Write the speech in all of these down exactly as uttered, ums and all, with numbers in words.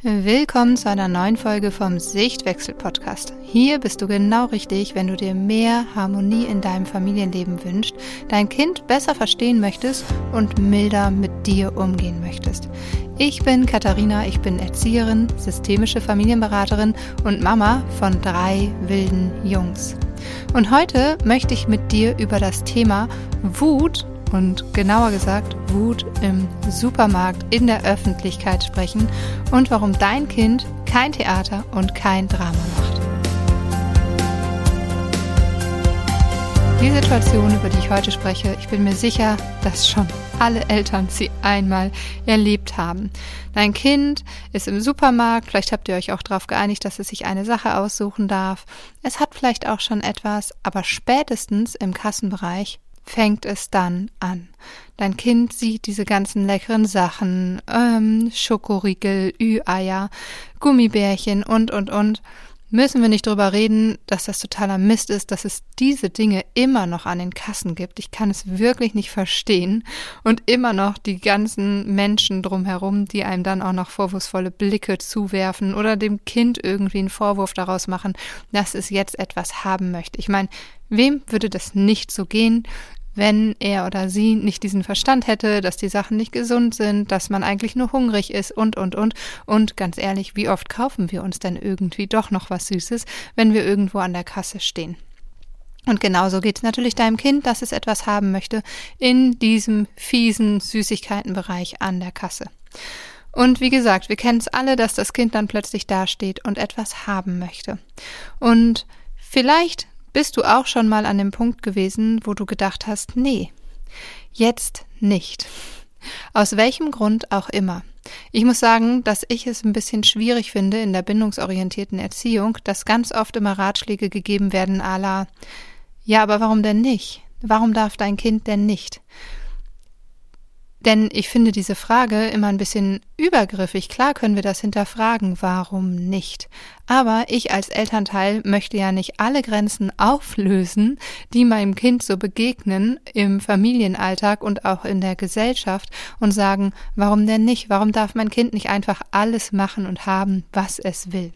Willkommen zu einer neuen Folge vom Sichtwechsel-Podcast. Hier bist du genau richtig, wenn du dir mehr Harmonie in deinem Familienleben wünschst, dein Kind besser verstehen möchtest und milder mit dir umgehen möchtest. Ich bin Katharina, ich bin Erzieherin, systemische Familienberaterin und Mama von drei wilden Jungs. Und heute möchte ich mit dir über das Thema Wut und genauer gesagt Wut im Supermarkt in der Öffentlichkeit sprechen und warum dein Kind kein Theater und kein Drama macht. Die Situation, über die ich heute spreche, ich bin mir sicher, dass schon alle Eltern sie einmal erlebt haben. Dein Kind ist im Supermarkt, vielleicht habt ihr euch auch darauf geeinigt, dass es sich eine Sache aussuchen darf. Es hat vielleicht auch schon etwas, aber spätestens im Kassenbereich fängt es dann an. Dein Kind sieht diese ganzen leckeren Sachen, ähm, Schokoriegel, Ü-Eier, Gummibärchen und, und, und. Müssen wir nicht drüber reden, dass das totaler Mist ist, dass es diese Dinge immer noch an den Kassen gibt. Ich kann es wirklich nicht verstehen. Und immer noch die ganzen Menschen drumherum, die einem dann auch noch vorwurfsvolle Blicke zuwerfen oder dem Kind irgendwie einen Vorwurf daraus machen, dass es jetzt etwas haben möchte. Ich meine, wem würde das nicht so gehen, wenn er oder sie nicht diesen Verstand hätte, dass die Sachen nicht gesund sind, dass man eigentlich nur hungrig ist und, und, und. Und ganz ehrlich, wie oft kaufen wir uns denn irgendwie doch noch was Süßes, wenn wir irgendwo an der Kasse stehen? Und genauso geht es natürlich deinem Kind, dass es etwas haben möchte in diesem fiesen Süßigkeitenbereich an der Kasse. Und wie gesagt, wir kennen es alle, dass das Kind dann plötzlich dasteht und etwas haben möchte. Und vielleicht bist du auch schon mal an dem Punkt gewesen, wo du gedacht hast, nee, jetzt nicht. Aus welchem Grund auch immer. Ich muss sagen, dass ich es ein bisschen schwierig finde in der bindungsorientierten Erziehung, dass ganz oft immer Ratschläge gegeben werden à la, ja, aber warum denn nicht? Warum darf dein Kind denn nicht? Denn ich finde diese Frage immer ein bisschen übergriffig. Klar können wir das hinterfragen, warum nicht? Aber ich als Elternteil möchte ja nicht alle Grenzen auflösen, die meinem Kind so begegnen im Familienalltag und auch in der Gesellschaft und sagen, warum denn nicht? Warum darf mein Kind nicht einfach alles machen und haben, was es will?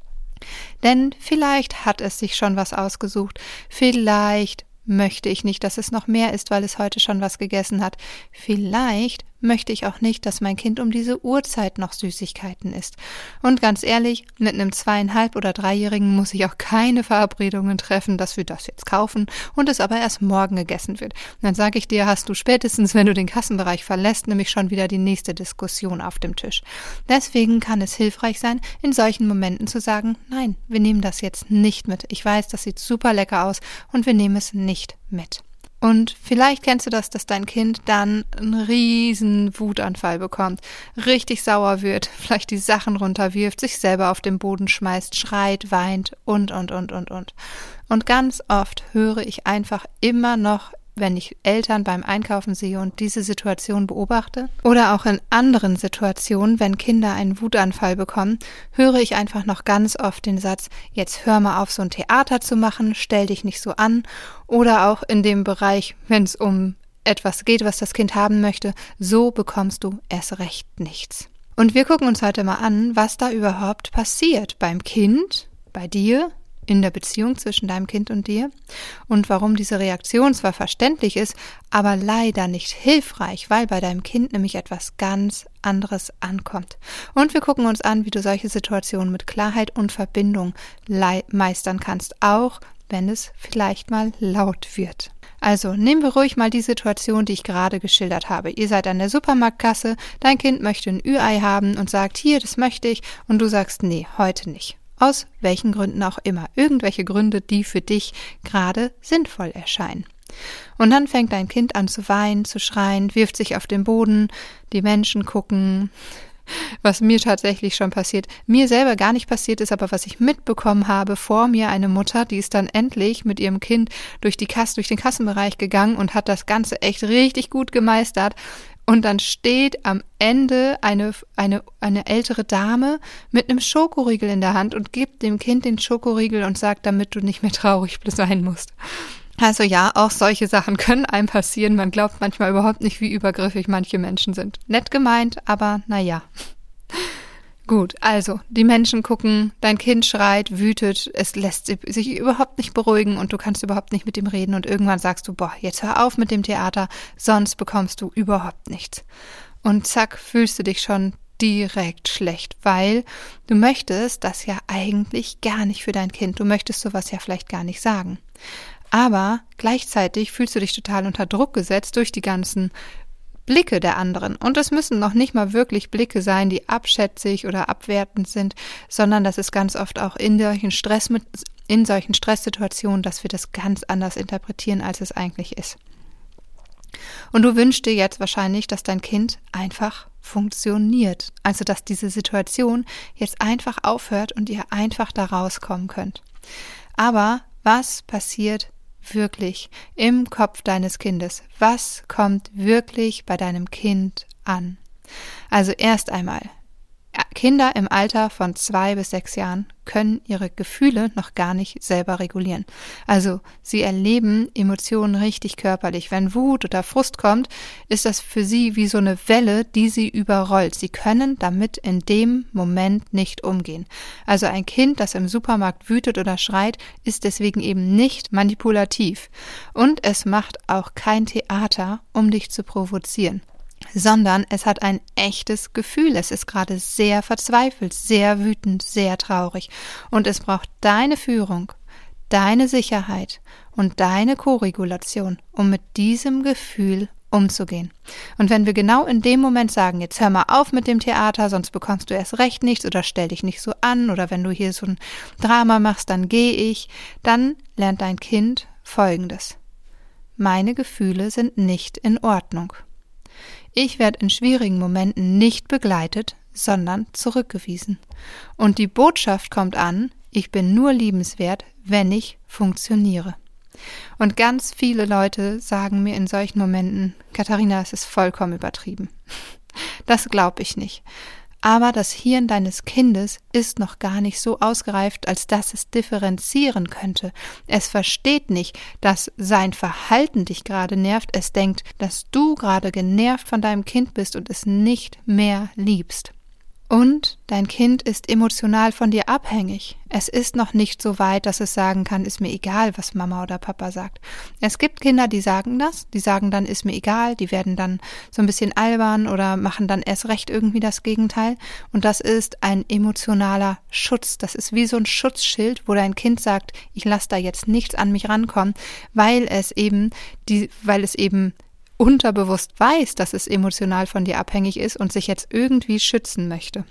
Denn vielleicht hat es sich schon was ausgesucht, vielleicht möchte ich nicht, dass es noch mehr isst, weil es heute schon was gegessen hat. Vielleicht möchte ich auch nicht, dass mein Kind um diese Uhrzeit noch Süßigkeiten isst. Und ganz ehrlich, mit einem zweieinhalb- oder dreijährigen muss ich auch keine Verabredungen treffen, dass wir das jetzt kaufen und es aber erst morgen gegessen wird. Und dann sage ich dir, hast du spätestens, wenn du den Kassenbereich verlässt, nämlich schon wieder die nächste Diskussion auf dem Tisch. Deswegen kann es hilfreich sein, in solchen Momenten zu sagen, nein, wir nehmen das jetzt nicht mit. Ich weiß, das sieht super lecker aus und wir nehmen es nicht mit. Und vielleicht kennst du das, dass dein Kind dann einen riesen Wutanfall bekommt, richtig sauer wird, vielleicht die Sachen runterwirft, sich selber auf den Boden schmeißt, schreit, weint und, und, und, und, und. Und ganz oft höre ich einfach immer noch, wenn ich Eltern beim Einkaufen sehe und diese Situation beobachte oder auch in anderen Situationen, wenn Kinder einen Wutanfall bekommen, höre ich einfach noch ganz oft den Satz, jetzt hör mal auf, so ein Theater zu machen, stell dich nicht so an, oder auch in dem Bereich, wenn es um etwas geht, was das Kind haben möchte, so bekommst du erst recht nichts. Und wir gucken uns heute mal an, was da überhaupt passiert beim Kind, bei dir, in der Beziehung zwischen deinem Kind und dir und warum diese Reaktion zwar verständlich ist, aber leider nicht hilfreich, weil bei deinem Kind nämlich etwas ganz anderes ankommt. Und wir gucken uns an, wie du solche Situationen mit Klarheit und Verbindung le- meistern kannst, auch wenn es vielleicht mal laut wird. Also nehmen wir ruhig mal die Situation, die ich gerade geschildert habe. Ihr seid an der Supermarktkasse, dein Kind möchte ein Ü-Ei haben und sagt, hier, das möchte ich, und du sagst, nee, heute nicht. Aus welchen Gründen auch immer. Irgendwelche Gründe, die für dich gerade sinnvoll erscheinen. Und dann fängt dein Kind an zu weinen, zu schreien, wirft sich auf den Boden, die Menschen gucken, was mir tatsächlich schon passiert. Mir selber gar nicht passiert ist, aber was ich mitbekommen habe, vor mir eine Mutter, die ist dann endlich mit ihrem Kind durch die Kasse, durch den Kassenbereich gegangen und hat das Ganze echt richtig gut gemeistert. Und dann steht am Ende eine, eine, eine ältere Dame mit einem Schokoriegel in der Hand und gibt dem Kind den Schokoriegel und sagt, damit du nicht mehr traurig sein musst. Also ja, auch solche Sachen können einem passieren. Man glaubt manchmal überhaupt nicht, wie übergriffig manche Menschen sind. Nett gemeint, aber naja. Gut, also die Menschen gucken, dein Kind schreit, wütet, es lässt sich überhaupt nicht beruhigen und du kannst überhaupt nicht mit ihm reden und irgendwann sagst du, boah, jetzt hör auf mit dem Theater, sonst bekommst du überhaupt nichts. Und zack, fühlst du dich schon direkt schlecht, weil du möchtest das ja eigentlich gar nicht für dein Kind, du möchtest sowas ja vielleicht gar nicht sagen. Aber gleichzeitig fühlst du dich total unter Druck gesetzt durch die ganzen Blicke der anderen. Und es müssen noch nicht mal wirklich Blicke sein, die abschätzig oder abwertend sind, sondern das ist ganz oft auch in solchen Stress mit, in solchen Stresssituationen, dass wir das ganz anders interpretieren, als es eigentlich ist. Und du wünschst dir jetzt wahrscheinlich, dass dein Kind einfach funktioniert. Also, dass diese Situation jetzt einfach aufhört und ihr einfach da rauskommen könnt. Aber was passiert wirklich im Kopf deines Kindes? Was kommt wirklich bei deinem Kind an? Also erst einmal, Kinder im Alter von zwei bis sechs Jahren können ihre Gefühle noch gar nicht selber regulieren. Also sie erleben Emotionen richtig körperlich. Wenn Wut oder Frust kommt, ist das für sie wie so eine Welle, die sie überrollt. Sie können damit in dem Moment nicht umgehen. Also ein Kind, das im Supermarkt wütet oder schreit, ist deswegen eben nicht manipulativ. Und es macht auch kein Theater, um dich zu provozieren, sondern es hat ein echtes Gefühl. Es ist gerade sehr verzweifelt, sehr wütend, sehr traurig. Und es braucht deine Führung, deine Sicherheit und deine Koregulation, um mit diesem Gefühl umzugehen. Und wenn wir genau in dem Moment sagen, jetzt hör mal auf mit dem Theater, sonst bekommst du erst recht nichts oder stell dich nicht so an oder wenn du hier so ein Drama machst, dann gehe ich, dann lernt dein Kind Folgendes: Meine Gefühle sind nicht in Ordnung. Ich werde in schwierigen Momenten nicht begleitet, sondern zurückgewiesen. Und die Botschaft kommt an, ich bin nur liebenswert, wenn ich funktioniere. Und ganz viele Leute sagen mir in solchen Momenten, Katharina, es ist vollkommen übertrieben. Das glaube ich nicht. Aber das Hirn deines Kindes ist noch gar nicht so ausgereift, als dass es differenzieren könnte. Es versteht nicht, dass sein Verhalten dich gerade nervt. Es denkt, dass du gerade genervt von deinem Kind bist und es nicht mehr liebst. Und dein Kind ist emotional von dir abhängig. Es ist noch nicht so weit, dass es sagen kann, ist mir egal, was Mama oder Papa sagt. Es gibt Kinder, die sagen das, die sagen dann, ist mir egal, die werden dann so ein bisschen albern oder machen dann erst recht irgendwie das Gegenteil. Und das ist ein emotionaler Schutz. Das ist wie so ein Schutzschild, wo dein Kind sagt, ich lasse da jetzt nichts an mich rankommen, weil es eben die, weil es eben unterbewusst weiß, dass es emotional von dir abhängig ist und sich jetzt irgendwie schützen möchte.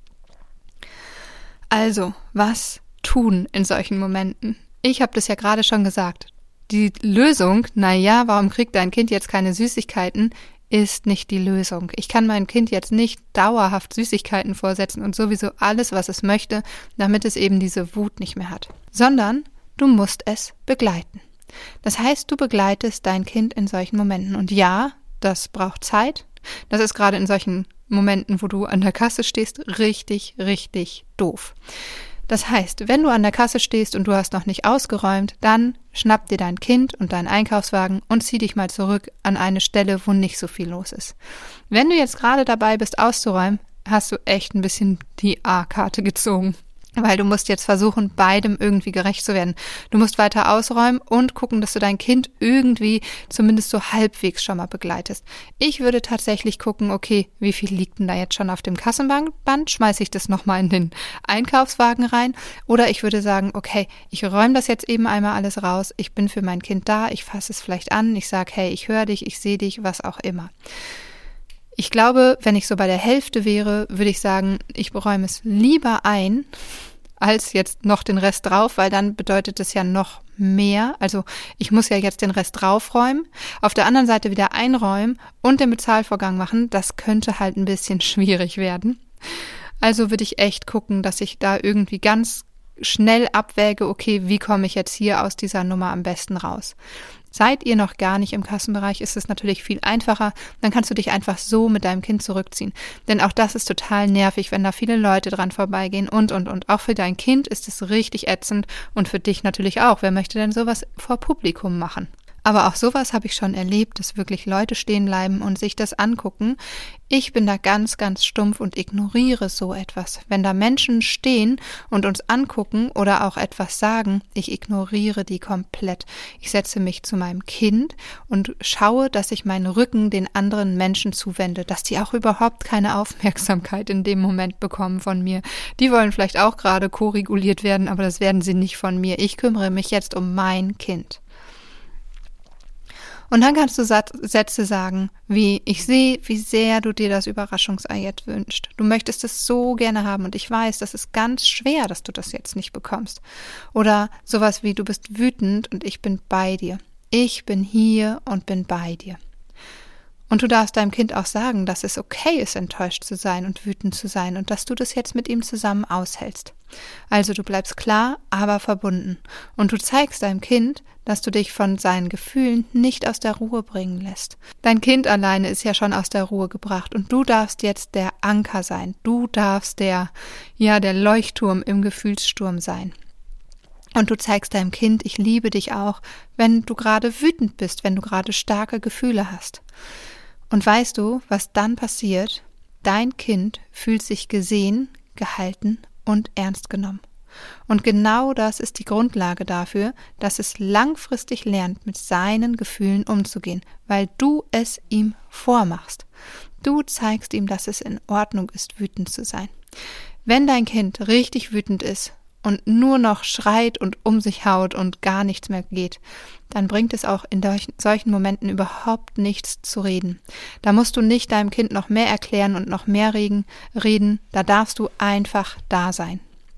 Also, was tun in solchen Momenten? Ich habe das ja gerade schon gesagt. Die Lösung, naja, warum kriegt dein Kind jetzt keine Süßigkeiten, ist nicht die Lösung. Ich kann meinem Kind jetzt nicht dauerhaft Süßigkeiten vorsetzen und sowieso alles, was es möchte, damit es eben diese Wut nicht mehr hat. Sondern du musst es begleiten. Das heißt, du begleitest dein Kind in solchen Momenten. Und ja, das braucht Zeit. Das ist gerade in solchen Momenten, wo du an der Kasse stehst, richtig, richtig doof. Das heißt, wenn du an der Kasse stehst und du hast noch nicht ausgeräumt, dann schnapp dir dein Kind und deinen Einkaufswagen und zieh dich mal zurück an eine Stelle, wo nicht so viel los ist. Wenn du jetzt gerade dabei bist, auszuräumen, hast du echt ein bisschen die A-Karte gezogen. Weil du musst jetzt versuchen, beidem irgendwie gerecht zu werden. Du musst weiter ausräumen und gucken, dass du dein Kind irgendwie zumindest so halbwegs schon mal begleitest. Ich würde tatsächlich gucken, okay, wie viel liegt denn da jetzt schon auf dem Kassenband? Schmeiße ich das nochmal in den Einkaufswagen rein? Oder ich würde sagen, okay, ich räume das jetzt eben einmal alles raus. Ich bin für mein Kind da. Ich fasse es vielleicht an. Ich sage, hey, ich höre dich, ich sehe dich, was auch immer. Ich glaube, wenn ich so bei der Hälfte wäre, würde ich sagen, ich beräume es lieber ein, als jetzt noch den Rest drauf, weil dann bedeutet es ja noch mehr. Also ich muss ja jetzt den Rest draufräumen, auf der anderen Seite wieder einräumen und den Bezahlvorgang machen. Das könnte halt ein bisschen schwierig werden. Also würde ich echt gucken, dass ich da irgendwie ganz schnell abwäge, okay, wie komme ich jetzt hier aus dieser Nummer am besten raus? Seid ihr noch gar nicht im Kassenbereich, ist es natürlich viel einfacher. Dann kannst du dich einfach so mit deinem Kind zurückziehen. Denn auch das ist total nervig, wenn da viele Leute dran vorbeigehen und, und, und. Auch für dein Kind ist es richtig ätzend und für dich natürlich auch. Wer möchte denn sowas vor Publikum machen? Aber auch sowas habe ich schon erlebt, dass wirklich Leute stehen bleiben und sich das angucken. Ich bin da ganz, ganz stumpf und ignoriere so etwas. Wenn da Menschen stehen und uns angucken oder auch etwas sagen, ich ignoriere die komplett. Ich setze mich zu meinem Kind und schaue, dass ich meinen Rücken den anderen Menschen zuwende, dass die auch überhaupt keine Aufmerksamkeit in dem Moment bekommen von mir. Die wollen vielleicht auch gerade koreguliert werden, aber das werden sie nicht von mir. Ich kümmere mich jetzt um mein Kind. Und dann kannst du Sätze sagen, wie, ich sehe, wie sehr du dir das Überraschungsei jetzt wünschst. Du möchtest es so gerne haben und ich weiß, das ist ganz schwer, dass du das jetzt nicht bekommst. Oder sowas wie, du bist wütend und ich bin bei dir. Ich bin hier und bin bei dir. Und du darfst deinem Kind auch sagen, dass es okay ist, enttäuscht zu sein und wütend zu sein und dass du das jetzt mit ihm zusammen aushältst. Also du bleibst klar, aber verbunden. Und du zeigst deinem Kind, dass du dich von seinen Gefühlen nicht aus der Ruhe bringen lässt. Dein Kind alleine ist ja schon aus der Ruhe gebracht und du darfst jetzt der Anker sein. Du darfst der, ja, der Leuchtturm im Gefühlssturm sein. Und du zeigst deinem Kind, ich liebe dich auch, wenn du gerade wütend bist, wenn du gerade starke Gefühle hast. Und weißt du, was dann passiert? Dein Kind fühlt sich gesehen, gehalten und ernst genommen. Und genau das ist die Grundlage dafür, dass es langfristig lernt, mit seinen Gefühlen umzugehen, weil du es ihm vormachst. Du zeigst ihm, dass es in Ordnung ist, wütend zu sein. Wenn dein Kind richtig wütend ist und nur noch schreit und um sich haut und gar nichts mehr geht, dann bringt es auch in solchen Momenten überhaupt nichts zu reden. Da musst du nicht deinem Kind noch mehr erklären und noch mehr reden, da darfst du einfach da sein.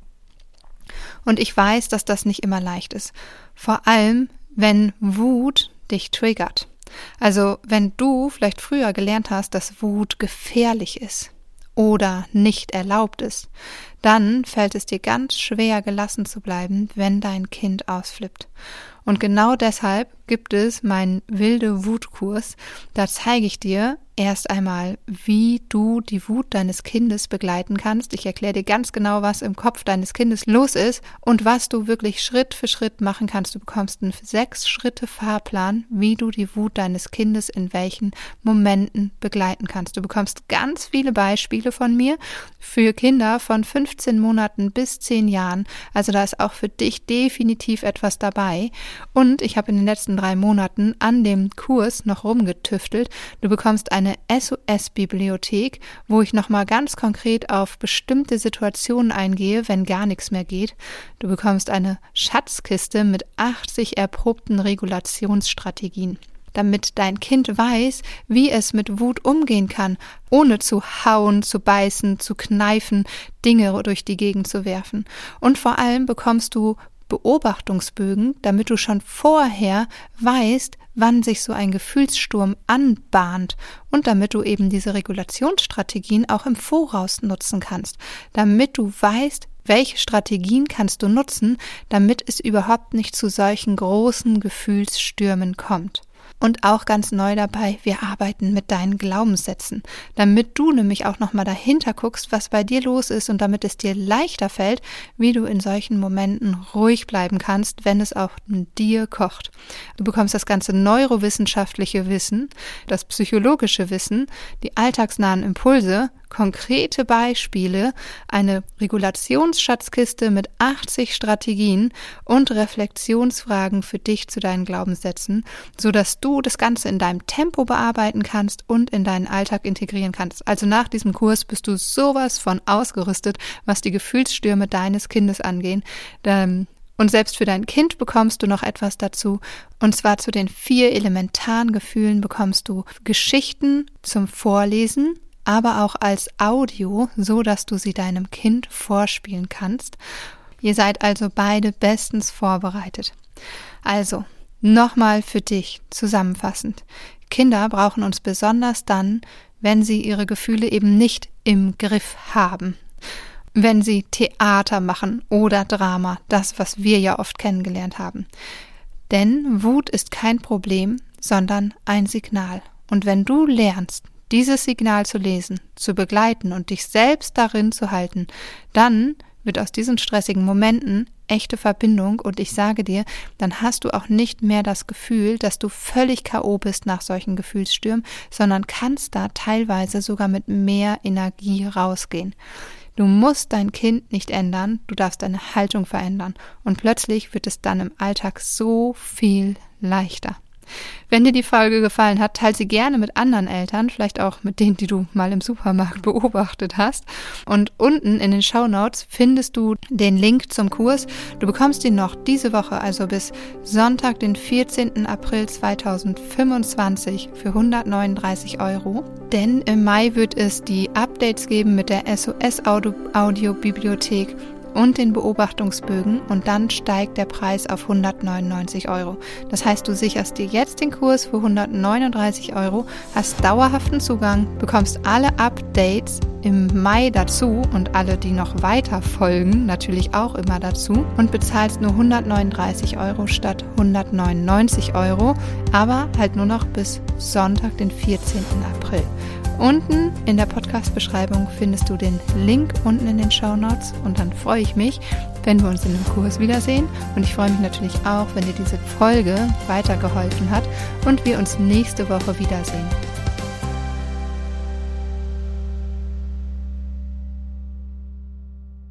Und ich weiß, dass das nicht immer leicht ist. Vor allem, wenn Wut dich triggert. Also wenn du vielleicht früher gelernt hast, dass Wut gefährlich ist oder nicht erlaubt ist, dann fällt es dir ganz schwer, gelassen zu bleiben, wenn dein Kind ausflippt. Und genau deshalb gibt es meinen wilde Wutkurs. Da zeige ich dir erst einmal, wie du die Wut deines Kindes begleiten kannst. Ich erkläre dir ganz genau, was im Kopf deines Kindes los ist und was du wirklich Schritt für Schritt machen kannst. Du bekommst einen sechs Schritte Fahrplan, wie du die Wut deines Kindes in welchen Momenten begleiten kannst. Du bekommst ganz viele Beispiele von mir für Kinder von fünfzehn Monaten bis zehn Jahren. Also da ist auch für dich definitiv etwas dabei. Und ich habe in den letzten drei Monaten an dem Kurs noch rumgetüftelt. Du bekommst eine S O S-Bibliothek, wo ich nochmal ganz konkret auf bestimmte Situationen eingehe, wenn gar nichts mehr geht. Du bekommst eine Schatzkiste mit achtzig erprobten Regulationsstrategien, damit dein Kind weiß, wie es mit Wut umgehen kann, ohne zu hauen, zu beißen, zu kneifen, Dinge durch die Gegend zu werfen. Und vor allem bekommst du Beobachtungsbögen, damit du schon vorher weißt, wann sich so ein Gefühlssturm anbahnt und damit du eben diese Regulationsstrategien auch im Voraus nutzen kannst, damit du weißt, welche Strategien kannst du nutzen, damit es überhaupt nicht zu solchen großen Gefühlsstürmen kommt. Und auch ganz neu dabei, wir arbeiten mit deinen Glaubenssätzen, damit du nämlich auch nochmal dahinter guckst, was bei dir los ist und damit es dir leichter fällt, wie du in solchen Momenten ruhig bleiben kannst, wenn es auch in dir kocht. Du bekommst das ganze neurowissenschaftliche Wissen, das psychologische Wissen, die alltagsnahen Impulse, konkrete Beispiele, eine Regulationsschatzkiste mit achtzig Strategien und Reflexionsfragen für dich zu deinen Glaubenssätzen, sodass du das Ganze in deinem Tempo bearbeiten kannst und in deinen Alltag integrieren kannst. Also nach diesem Kurs bist du sowas von ausgerüstet, was die Gefühlsstürme deines Kindes angehen. Und selbst für dein Kind bekommst du noch etwas dazu. Und zwar zu den vier elementaren Gefühlen bekommst du Geschichten zum Vorlesen, aber auch als Audio, so dass du sie deinem Kind vorspielen kannst. Ihr seid also beide bestens vorbereitet. Also, nochmal für dich zusammenfassend. Kinder brauchen uns besonders dann, wenn sie ihre Gefühle eben nicht im Griff haben. Wenn sie Theater machen oder Drama, das, was wir ja oft kennengelernt haben. Denn Wut ist kein Problem, sondern ein Signal. Und wenn du lernst, dieses Signal zu lesen, zu begleiten und dich selbst darin zu halten, dann wird aus diesen stressigen Momenten echte Verbindung und ich sage dir, dann hast du auch nicht mehr das Gefühl, dass du völlig K O bist nach solchen Gefühlsstürmen, sondern kannst da teilweise sogar mit mehr Energie rausgehen. Du musst dein Kind nicht ändern, du darfst deine Haltung verändern und plötzlich wird es dann im Alltag so viel leichter. Wenn dir die Folge gefallen hat, teile sie gerne mit anderen Eltern, vielleicht auch mit denen, die du mal im Supermarkt beobachtet hast. Und unten in den Shownotes findest du den Link zum Kurs. Du bekommst ihn noch diese Woche, also bis Sonntag, den vierzehnten April zweitausendfünfundzwanzig für hundertneununddreißig Euro. Denn im Mai wird es die Updates geben mit der S O S-Audio-Bibliothek und den Beobachtungsbögen und dann steigt der Preis auf hundertneunundneunzig Euro. Das heißt, du sicherst dir jetzt den Kurs für hundertneununddreißig Euro, hast dauerhaften Zugang, bekommst alle Updates im Mai dazu und alle, die noch weiter folgen, natürlich auch immer dazu und bezahlst nur hundertneununddreißig Euro statt hundertneunundneunzig Euro, aber halt nur noch bis Sonntag, den vierzehnten April. Unten in der Podcast-Beschreibung findest du den Link unten in den Shownotes und dann freue ich mich, wenn wir uns in dem Kurs wiedersehen und ich freue mich natürlich auch, wenn dir diese Folge weitergeholfen hat und wir uns nächste Woche wiedersehen.